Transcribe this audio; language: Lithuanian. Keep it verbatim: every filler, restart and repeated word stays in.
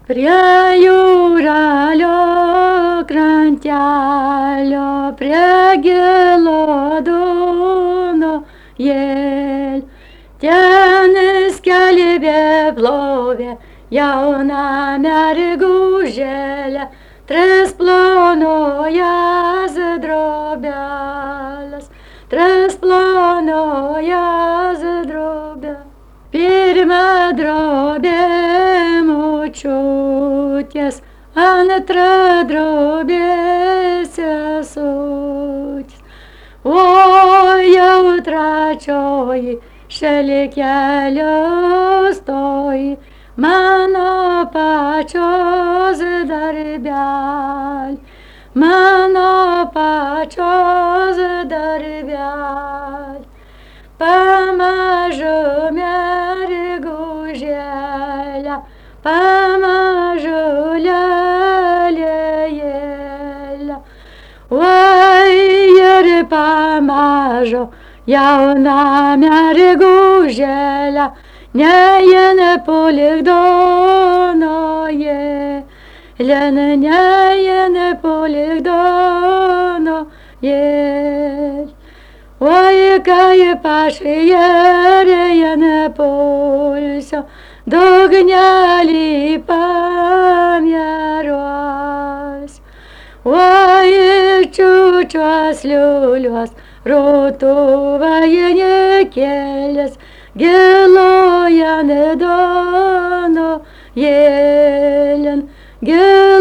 Prie jūrelio krantelio, prie gilo dugno jėl. Ten skelbė plovė jauna mergužėlė, tris plonojas drobelės, tris plonojas drobelės. Pirma drobė močiutės, antra drobė sesutės, o jau trečioji šalia kelio stoji, mano pačios darbelė, mano pačios darbelė. Pamažu mergužėlę, pamažu lelėjėlę, oi ir pamažu jauna mergužėlę, nejen polikdonoje, len nejen polikdonoje. Oi, kaip aš jerėje pulsiu, dugnelį pamieros. Oi, čiučiuos liuliuos, rutuvai kelias, giloje nedono jėlin,